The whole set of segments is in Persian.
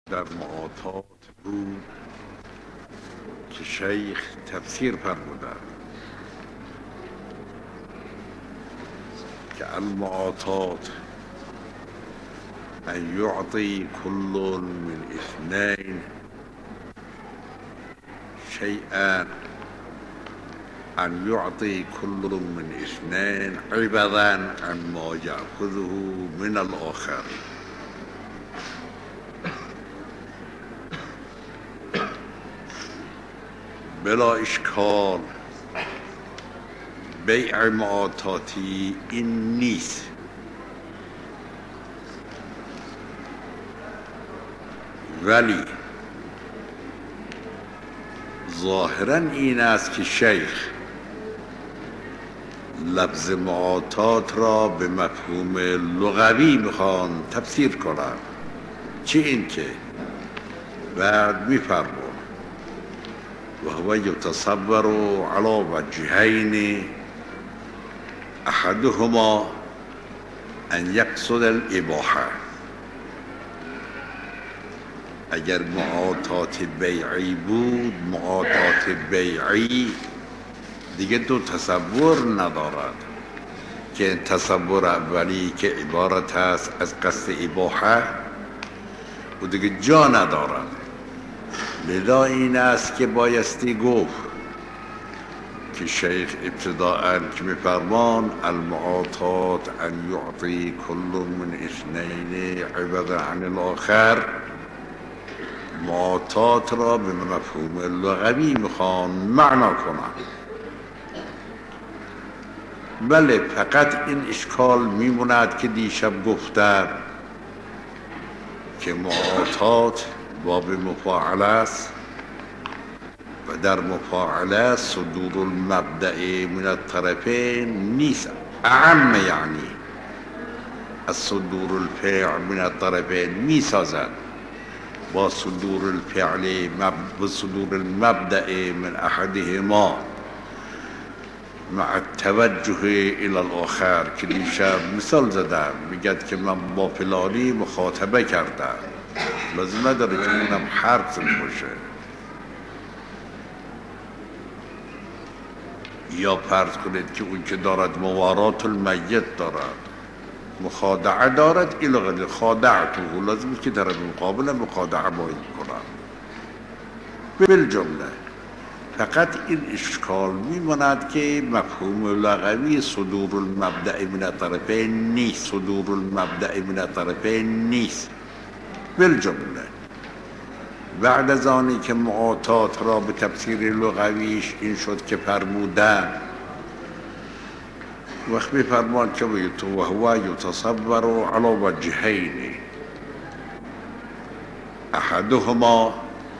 در معاطات بود که شیخ تفسیر فرمودند که المعاطات ان یعطی كل من اثنین شیئا ان یعطی كل من اثنین عوضا عن ما یأخذه من الآخر. بلا اشکال بیع معاطاتی این نیست، ولی ظاهرا این است که شیخ لفظ معاطات را به مفهوم لغوی میخوان تفسیر کنند. چه این که بعد میفرمون و هو یتصور علی وجهین احدهما ان یقصد الاباحه. اگر معاطات بیعی بود، معاطات بیعی دیگه دو تصور ندارد که تصور اولی که عبارت است از قصد اباحه و دیگه جا ندارد. لذا این است که بایستی گفت که شیخ ابتداءً که می‌فرمان المعاطات ان یعطی كل من اثنین عوض عن الاخر، معاطات را به مفهوم لغوی میخوان معنا کنند. بله، فقط این اشکال میموند که دیشب گفتم که معاطات باب مفاعله است و در مفاعله صدور المبدأ من الطرفین نیست، اعم یعنی از صدور الفعل من الطرفین میسازد با صدور الفعل و صدور المبدأ من احدهما مع التوجه الى الاخر. که دیشب مثال زدم، میگد که من با فلانی مخاطبه کردم، لازم نداره که اونم حرف باشه. یا فرض کنید که اون که دارد موارات المیت دارد، مخادعه دارد، ایلغل خادعته، لازم که در مقابل مخادعه باید کنم. بالجمله فقط این اشکال میماند که مفهوم لغوی صدور المبدأ من الطرفین نیست، صدور المبدأ من الطرفین نیست. بالجمله بعد از آنی که معاطات را به تفسیر لغویش این شد که فرمودن وقت میفرمان که و هو یتصور علی وجهین احدهما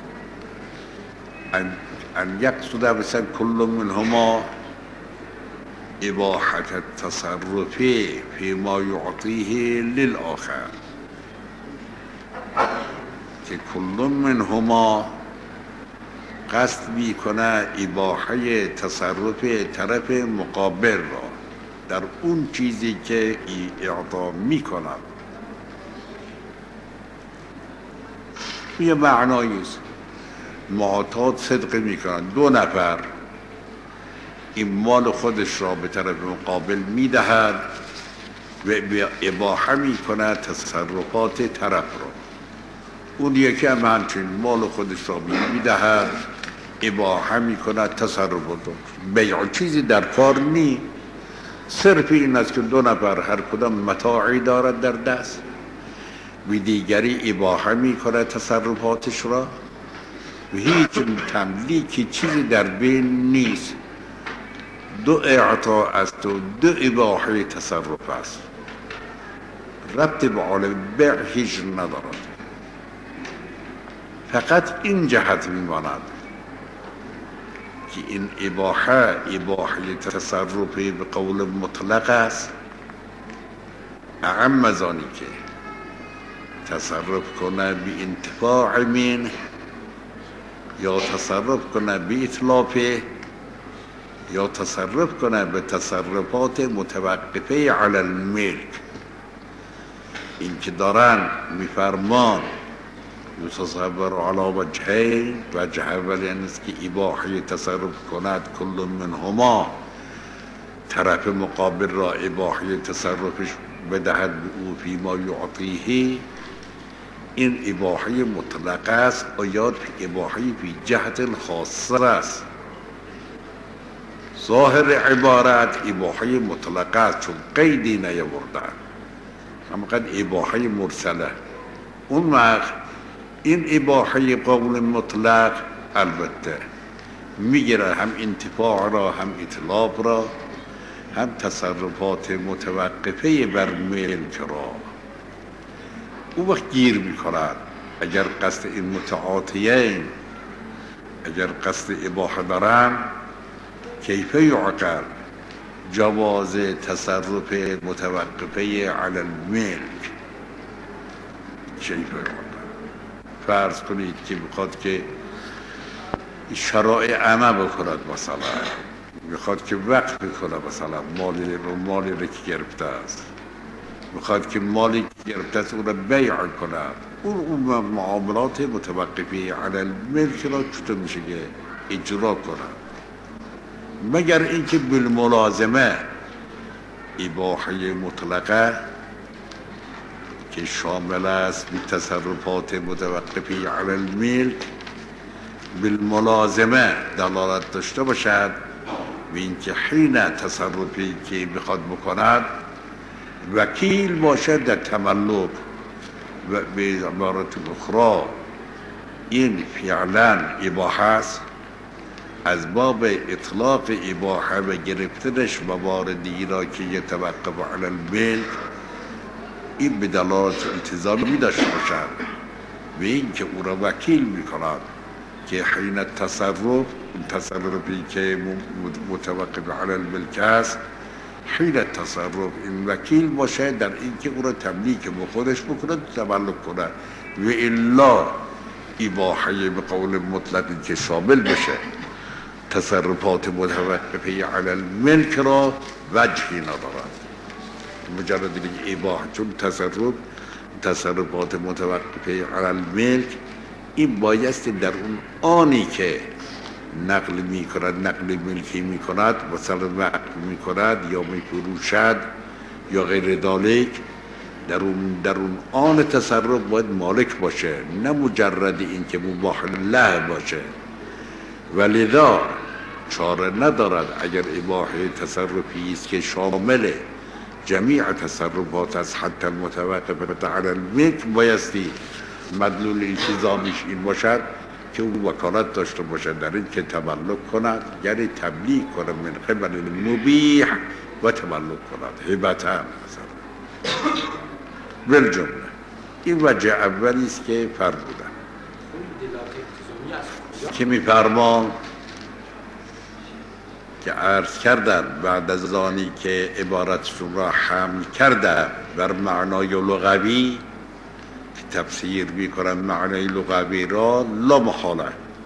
ان یقصد مثلا كل منهما اباحة التصرف فيما يعطيه للآخر، که کل منهما قصد میکنه اباحه تصرف طرف مقابل را در اون چیزی که اعطا میکنه. یه معنایی است. معاطات صدق میکنن، دو نفر این مال خودش را به طرف مقابل میدهد و اباحه میکنه تصرفات طرف را. اون یکی هم همچنین مال خودش را میدهد، اباحه میکنه تصرفات. بیع چیزی در کار نی، صرف این است که دو نفر هر کدام متاعی دارد در دست و دیگری اباحه میکنه تصرفاتش را و هیچ تملیکی چیزی در بین نیست. دو اعطا است و دو اباحه تصرف است، ربط به عالم بیع هیچ ندارد. فقط این جهت میماند که این اباحه تصرفی به قول مطلق است، اعم از آنی که تصرف کنه به انتفاع من یا تصرف کنه به اطلافه یا تصرف کنه به تصرفات متوقفه علی الملک. این که دارن میفرمان یتصور علی وجهین. وجه اول یعنی است که اباحه تصرف کند کل منهما، طرف مقابل را اباحه تصرفش بدهد به او فیما یعطیه. این اباحه مطلقه است و یا اباحه فی جهت خاصه است. ظاهر عبارت اباحه مطلقه است چون قیدی نیاوردن، همقدر اباحه مرسله. اون وقت این اباحه قول مطلق البته میگیره هم انتفاع را، هم اطلاق را، هم تصرفات متوقفه بر ملک را. او وقت گیر میکنند اگر قصد این متعاطیین، اگر قصد اباحه دارن، کیف یعقل جواز تصرف متوقفه علی الملک. کیف یعقل فرض کنید که بخواد که شرائع عمه بکند، مثلا میخواد که وقف بکنه، مثلا مالی را که گرفته است، میخواد که مالی که گرفته است اون را بیع کند، اون معاملات متوقفه علی الملک را چطور میشه که اجرا کند؟ مگر اینکه بالملازمه اباحه مطلقه که شامل است به تصرفات متوقفه علی الملک بالملازمه دلالت داشته باشد و اینکه حین تصرفی که بخواد بکند وکیل باشد در تملک. و به عبارت اخرى این فعلا اباحه است، از باب اطلاق اباحه و گرفتنش مواردی را که یتوقف علی الملک، این به دلالت التزامی داشته باشد و این که او را وکیل میکند که حین تصرفی که متوقف علی الملک است، حین تصرف این وکیل باشه در این که او را تملیک به خودش بکند، تملک کند. و الا اباحه به قول مطلقی که شامل بشه تصرفات متوقفه علی الملک را وجهی ندارد. مجرد دیگه اباحه چون تصرفات متوقفه علی الملک، این بایستی در اون آنی که نقل می کند، نقل ملکی می کند، مثلا وقف می کند یا می فروشد یا غیر ذالک، در اون آن تصرف باید مالک باشه، نه مجرد این که مباح له باشه. ولذا چاره ندارد اگر اباحه تصرفی است که شامل جمیع تصرفات از حتی المتوقفه علی الملک، بایستی مدلول التزامیش این باشد که او وکالت داشته باشد در این که تملک کند، یعنی تملیک کند من قبل المبیح و تملک کند هبتا مثلا. بالجمله این وجه اولی است که فرمودن که میفرمان که عرض کردن بعد از آنی که عبارتشون را حمل کرده بر معنای لغوی که تفسیر میکنن معنای لغوی را، لا محاله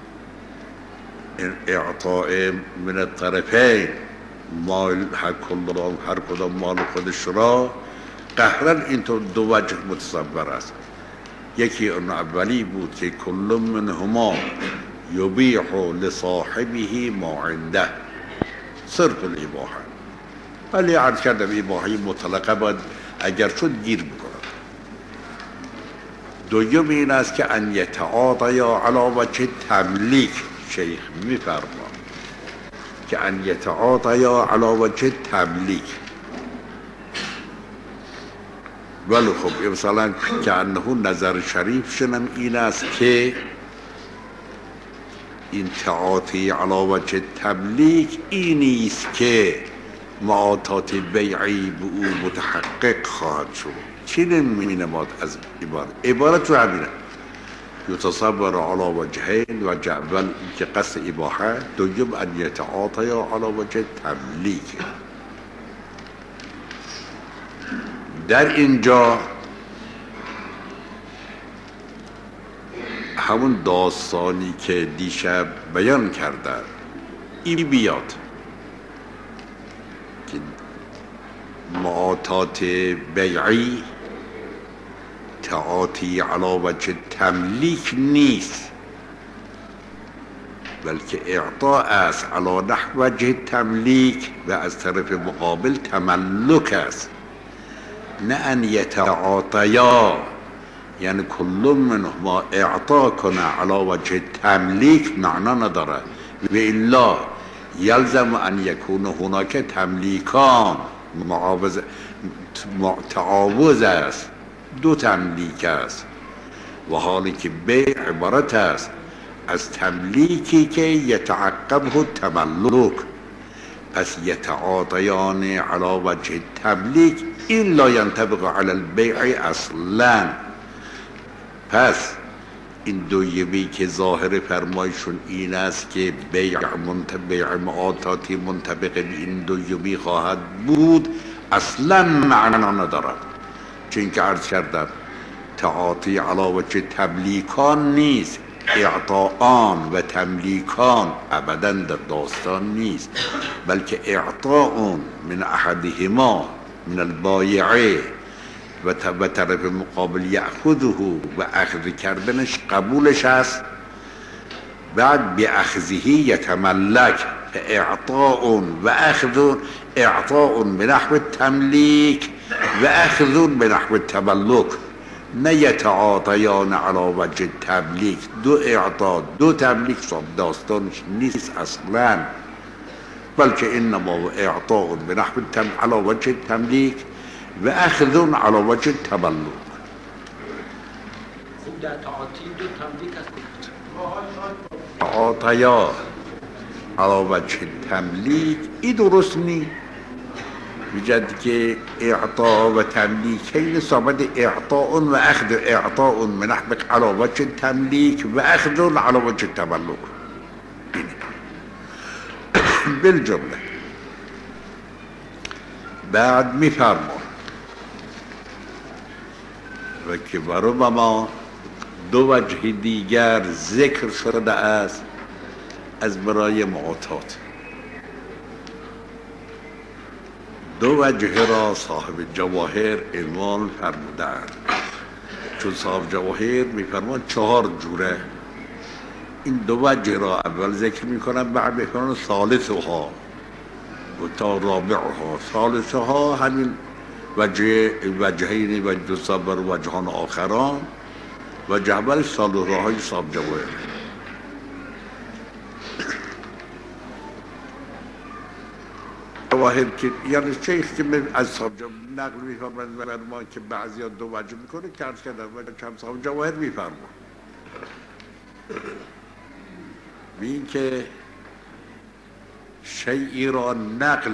اعطاء من الطرفین مال هر کدام مال خودش را قهرن اینطور دو وجه متصور است. یکی اون اولی بود که کل منهما یبیح لصاحبه ما عنده، صرف الاباحه. ولی عرض کردم اباحه مطلقه باید اگر شد گیر بکند. دوم این است که ان یتعاطیا علی وجه تملیک، شیخ میفرما که ان یتعاطیا علی وجه تملیک. ولی خب مثلا که انه نظر شریف شنم این است که این تعاطی علی وجه تملیک اینی است که معاطات بیعی به او متحقق خواهد شد. چی نمینماد از عبارت رو همینه. یتصور علی وجهین، وجه اول که قصد اباحه، دوم ان یتعاطیا علی وجه تملیک. در اینجا همون داستانی که دیشب بیان کردن این بیاد که معاطات بیعی تعاطی علی وجه تملیک نیست، بلکه اعطا است علی نحو وجه تملیک و از طرف مقابل تملک است. نه ان یتعاطیا، یعنی کل منهما اعطا کنه علی وجه تملیک معنا نداره. و الا یلزم ان یکون هناک تملیکان، تعاوض است، دو تملیک است. و حالی که بیع عبارت است از تملیکی که یتعقبه تملک، پس یتعاطیان علی وجه تملیک این لا ینطبق علی البیع اصلا. پس این دویمی که ظاهر فرمایشون این است که بیع معاطاتی منطبق به این دویمی خواهد بود اصلا معنا ندارد، چون که عرض کردم تعاطی علی وجه تملیکان نیست، اعطاءان و تملیکان ابدا در داستان نیست، بلکه اعطاء من احدهما من البایعه و طرف مقابل یأخذه و اخذ کردنش قبولش است، بعد بأخذه یتملک، اعطاء و اخذ، اعطاء به نحو تملیک و اخذ به نحو تملک، نه یتعاطیان علی وجه تملیک. دو اعطا دو تملیک داستانش نیست اصلا، بلکه انما اعطاء به نحو علی وجه تملیک و اخذ علی وجه تملک. خوب در تعاطی دو تملیک است. تعاطیا علی وجه تملیک این درست نیست، بجد که اعطا و تملیکین ثابت اعطاء و اخذ، اعطاء من نحو علی وجه تملیک و اخذ علی وجه تملک. بالجمله بعد میفرمان و که وربما دو وجه دیگر ذکر شده است از برای معاطات. دو وجه را صاحب جواهر عنوان فرمودند، چون صاحب جواهر میفرمان 4 جوره. این دو وجه را اول ذکر میکنن، بعد میفرمان ثالثها و تا رابعها. ثالثها همین وجهین وجه صبر و وجهان آخران و جبل ثالثهای صاحب جواهر. جواهر که یعنی شیخ که از صاحب نقل میفرماید ما که بعضی ها دو وجه میکنه که عرض کردن و کم صاحب جواهر میفرماید بین که شیعی را نقل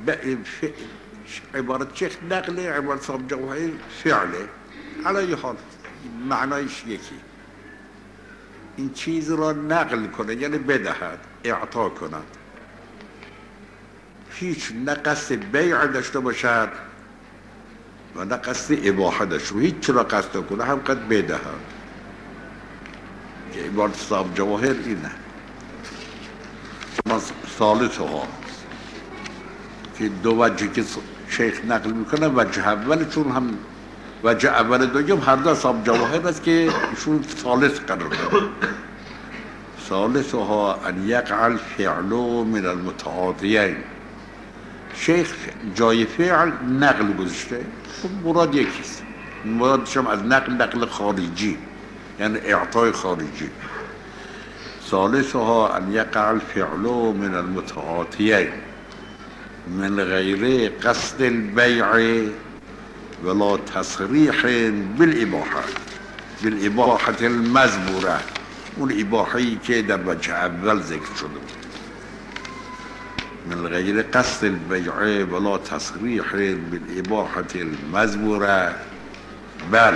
عبارت شیخ نقل، عبارت صاحب جواهر فعله. علی حال معنایش یکی، این چیز را نقل کنه یعنی بدهد، اعطا کند، هیچ نه قصد بیع داشته باشد و نه قصد اباحه داشته و هیچ را قصد کنه هم قد بدهد. که عبارت صاحب جواهر اینه. ثالثها که دو وجه که شیخ نقل میکنه، وجه اول چون هم وجه اول دوم هر دو صاحب جواهر است که ایشون ثالث قرار داره. ثالثها ان یقع الفعل من المتعاطیین. شیخ جای فعل نقل گذاشته، مراد یکیست، مرادش هم از نقل خارجی یعنی اعطای خارجی. ثالثها ان یقع الفعل من المتعاطیین من غیر قصد البیع ولا تصریح بالاباحه المذبوره، اون اباحه‌ای که در وجه اول ذکر شده بود. من غیر قصد البیع ولا تصریح بالاباحه المذبوره، بل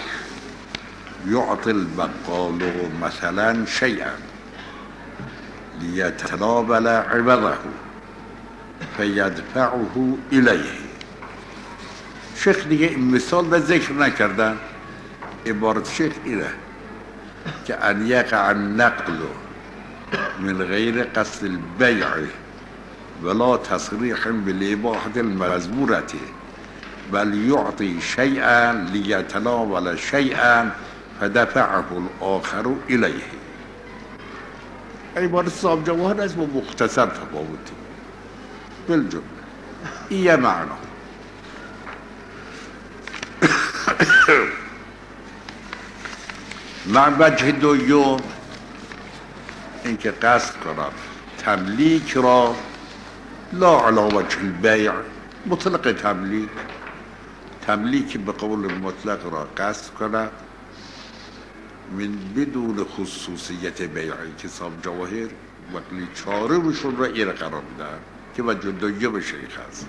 یعطی البقال مثلا شیئا لیتناول عوضه فیدفعه الیه. شیخ دیگه این مثال به ذکر نکردن. عبارت شیخ اینه که ان یقع النقل من غیر قصد البیع ولا تصریح بالاباحه المذبوره بل یعطی شیئا لیتناول شیئا فدفعه الاخر الیه. عبارت صاحب جواهر است با مختصر تفاوتی بالجمله این یه معنا. مع وجه دوم اینکه قصد کنم تملیک را لا علی وجه البیع، مطلق تملیک به قول مطلق را قصد کند من بدون خصوصیت بیعی که صاحب جواهر وقتی چاره روشون را ایر قرار میدن که وجه دوم شیخ هست.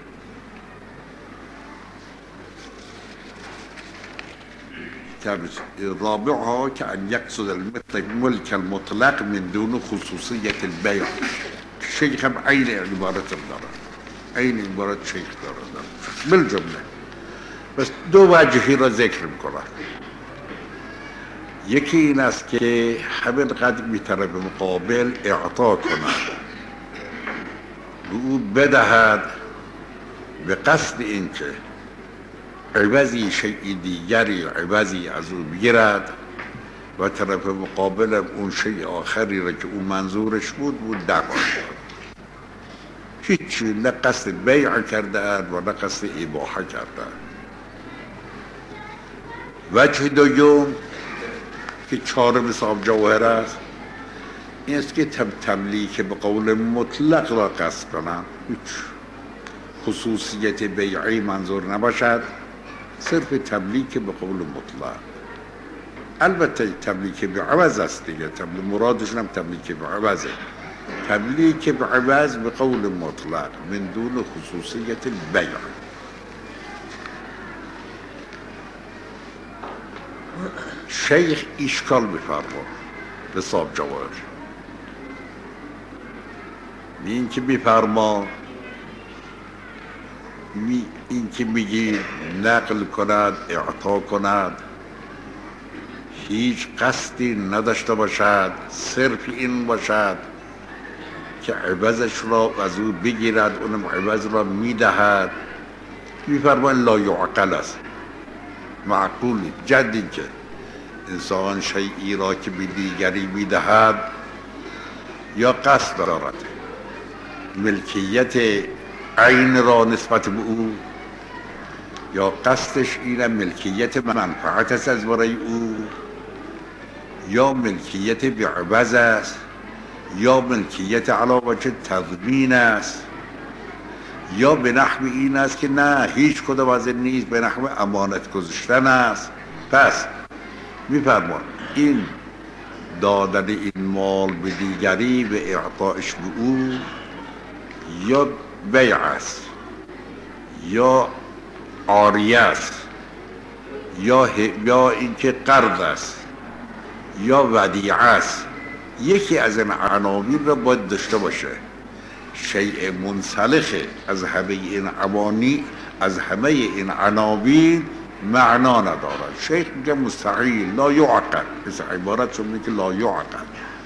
رابعها که ان یقصد الملک المطلق من دون خصوصیت البیع. شیخ هم عین عبارت داره، عین عبارت شیخ داره بالجمله. بس دو وجهی را ذکر میکنه. یکی این است که همین قدر بی طرف مقابل اعطا کند، به او بدهد به قصد اینکه عوضی شیء دیگری عوضی از او بگیرد و طرف مقابل اون شیء آخری را که اون منظورش بود دعوا کرد. هیچی نه قصد بیع کرده و نه قصد اباحه کرده. وجه دوم که چهارم صاحب جواهر است این است که تملیک به قول مطلق را قصد کنم، هیچ خصوصیت بیعی منظور نباشد، صرف تملیک به قول مطلق. البته تملیک به عوض است دیگه، مرادشون هم تملیک به عوضه. تملیک به عوض به قول مطلق من دون خصوصیت البیع. شیخ اشکال می‌فرما به صاحب جواهر، این که می‌فرما این که میگی نقل کند اعطا کند هیچ قصدی نداشته باشد، صرف این باشد که عوضش را از او بگیرد، اونم عوض را میدهد، میفرما لا یعقل است، معقولی جدی که انسان شیئی را که به دیگری میدهد یا قصد دارد ملکیت عین را نسبت به او، یا قصدش اینه ملکیت منفعت است از برای او، یا ملکیت بعوض است، یا ملکیت علی وجه تضمین است، یا به نحو این است که نه هیچ کدام از این نیست، به نحو امانت گذاشتن است. پس میفرمان این دادن این مال به دیگری و اعطایش به او یا بیع است، یا عاریه است، یا اینکه قرض است، یا ودیعه است. یکی از این عناوین را باید داشته باشه. شیء منسلخ از همه این عوانی، از همه این عناوین معنا ندارد. شیخ میگه مستحیل، لا یعقل، مثل عبارت شو میگه لا یعقل.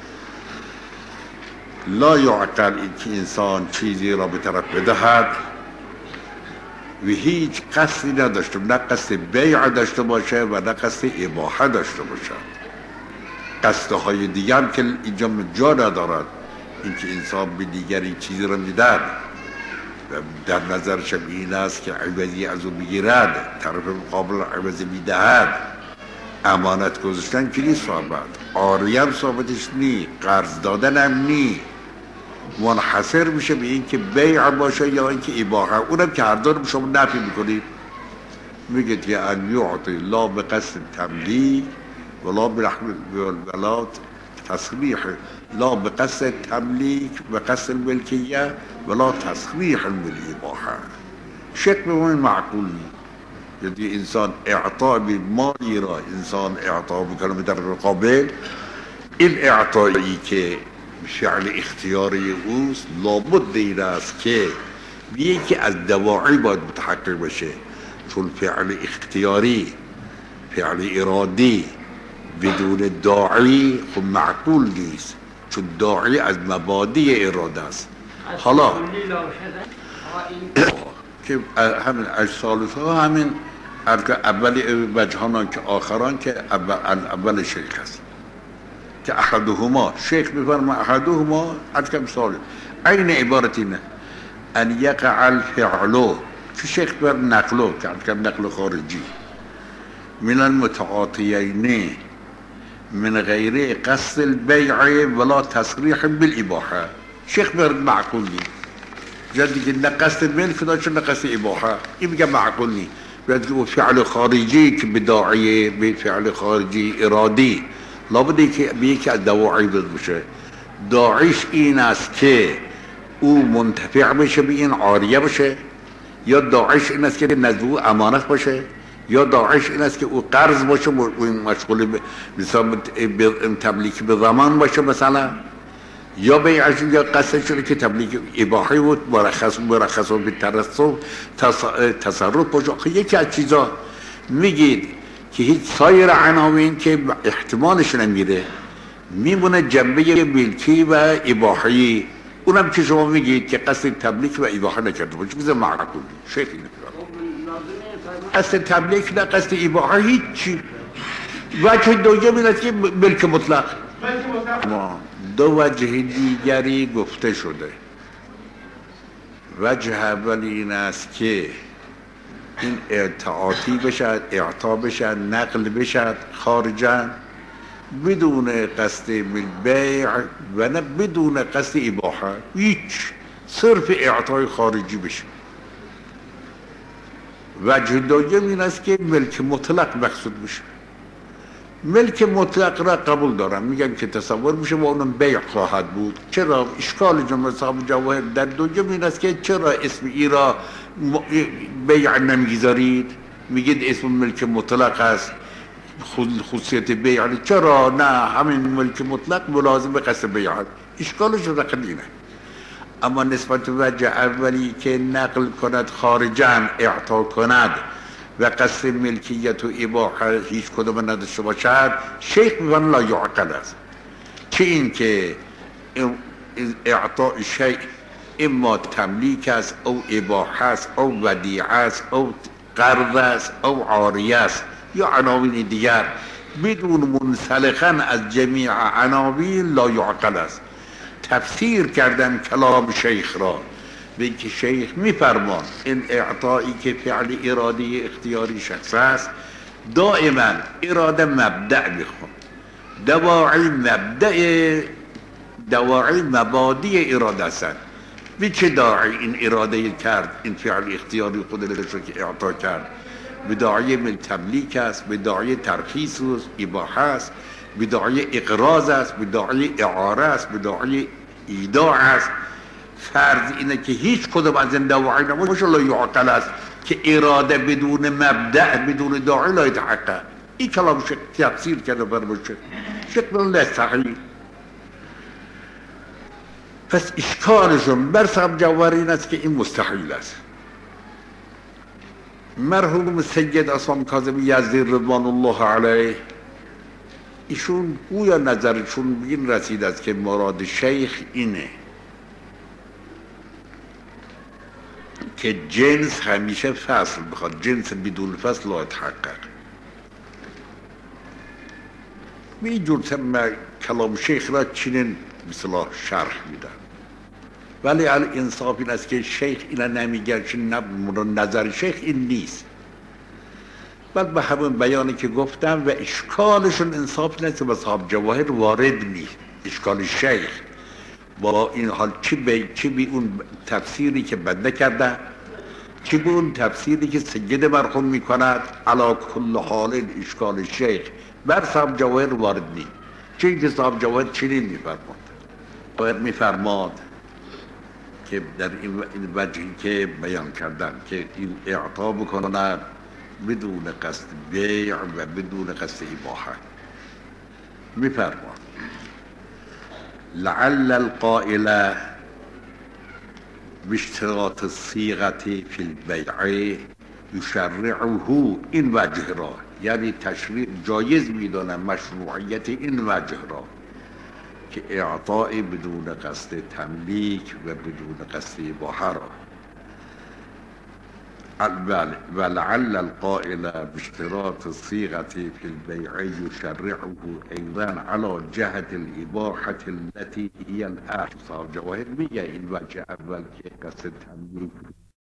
لا یعقل این که انسان چیزی را به طرف بدهد و هیچ قصدی نداشته، نه قصد بیع داشته باشه و نه قصد اباحه داشته باشه. قصدهای دیگه هم که اینجا جا ندارد، این که انسان به دیگری چیزی را میدهد و در نظرش این است که عوضی از او بگیرد، طرف مقابل عوضی میدهد. امانت گذاشتن که نیست ثابت، عاریه هم ثابتش نی، قرض دادن هم نی، منحصر میشه به این که بیع باشه یا این که اباحه. اونم که هر دارم شما نفی میکنید، میگید که ان یعطی لا به قصد تملیک ولا بلا تصریح، لا به قصد تملیک به قصد الملکیه ولا تصریح بالاباحه. شک به اون معقول نیست. یعنی انسان اعطا به مالی را انسان اعطا بکنه در مقابل، این اعطایی که فعل اختیاری اوست لابد این است که یکی از دواعی باید متحقق بشه، چون فعل اختیاری فعل ارادی بدون داعی خب معقول نیست، چون داعی از مبادی اراده است. حالا که همین اجسالها همین اول وجهانان که آخران که اول شیخ هست که احدهما شیخ میفرما احدهما حد سال این عبارت اینه ان یقع الفعل که شیخ بر نقلو که حد نقل خارجی من المتعاطیین من غیر قصد البیع ولا تصریح بالاباحه شیخ بر معقول نی جدی که نه قصد البیع فداش نه قصد اباحه این میگه معقول نی باید که فعل خارجی که بداعیه به فعل خارجی ارادی لابد که به یکی از دواعی بشه داعیش این است که او منتفع بشه به این عاریه باشه یا داعیش این است که نزدو امانت باشه یا داعیش این است که او قرض باشه و مشغول به تبلیغ به زمان باشه مثلا یا بیعش یا قصد شده که تبلیغ اباحی بود مرخص و به تصرف باشه. یکی از چیزا میگید که هیچ سایر عناوین که احتمالش نمیره میمونه جنبه ملکی و اباحی اونم که شما میگید که قصد تبلیغ و اباحه نکرده باشه بزن معقول شیخ اینه قصد تبلیغ نه قصد اباحه هیچی وجه دوم این است که ملک مطلق دو وجه دیگری گفته شده وجه اول این است که این اعطاعاتی بشد اعطا بشد نقل بشد خارجا بدون قصد بیع و نه بدون قصد اباحه هیچ صرف اعطای خارجی بشه وجه دوم این است که ملک مطلق مقصود بشه ملک مطلق را قبول دارم میگن که تصور میشه و اونم بیع خواهد بود چرا اشکال جمله صاحب جواهر در دوم این است که چرا اسم ای را بیع نمیگذارید میگید اسم ملک مطلق است خصوصیت بیع چرا نه همین ملک مطلق ملازم به قصد بیع اشکالش را قدینه اما نسبت وجه اولی که نقل کند خارجاً اعطا کند و قصد ملکیت و اباحه هیچ کدوم نداشته باشد شیخ میگن لا یعقل است چه این که اعطاء شیء اما تملیک است او اباحه است او ودیعه است او قرض است او عاریه است یا عناوین دیگر بدون منسلخاً از جمیع عناوین لا یعقل است تفسیر کردن کلام شیخ را به اینکه شیخ میفرمان این اعطایی که فعل ارادی اختیاری شخص است دائما اراده مبدأ میخوان دواعی مبادی اراده هستند به چه داعی این اراده کرد این فعل اختیاری خودش رو که اعطا کرد به داعی من تملیک است به داعی ترخیص است اباحه است به داعی اقراض است به داعی اعاره است به داعی ایداع است فرض اینه که هیچ کدوم از این دواعی نباشه لا یعقل است که اراده بدون مبدأ بدون داعی لا يتحقق این کلام شیخ تفسیر کرده برمشه شکل الله صحیح پس اشکالشون بر صاحب جواهر این است که این مستحیل است مرحوم سید عصام کاظمی یزدی رضوان الله علیه ایشون گویا نظرشون به این رسید است که مراد شیخ اینه که جنس همیشه فصل بخواد جنس بدون فصل لا يتحقق به این جور کلام شیخ را چنین مثلا شرح میدن ولی الانصاف این است که شیخ اینا نمیگه که نظر شیخ این نیست بعد به همون بیانی که گفتم و اشکالشون انصاف نیست و صاحب جواهر وارد نیست اشکال شیخ با این حال چی به اون تفسیری که بنده کرده چی به اون تفسیری که سید مرحوم میکند علا کل حال اشکال شیخ بر صاحب جواهر وارد نیست چی که صاحب جواهر چنین میفرماد که در این وجهی که بیان کردم که این اعطا بکنند بدون قصد بیع و بدون قصد اباحه میفرماد لعل القائل باشتراط الصيغه في البيع يشرعه این وجه را یعنی تشریع جایز میدانم مشروعیت این وجه را که اعطاء بدون قصد تملیک و بدون قصد اباحه را ولعل القائل باشتراط الصيغة في البيع يشرعه أيضا على جهة الإباحة التي هي الأصل. جواهر میگه این وجه اول که قصد تملیک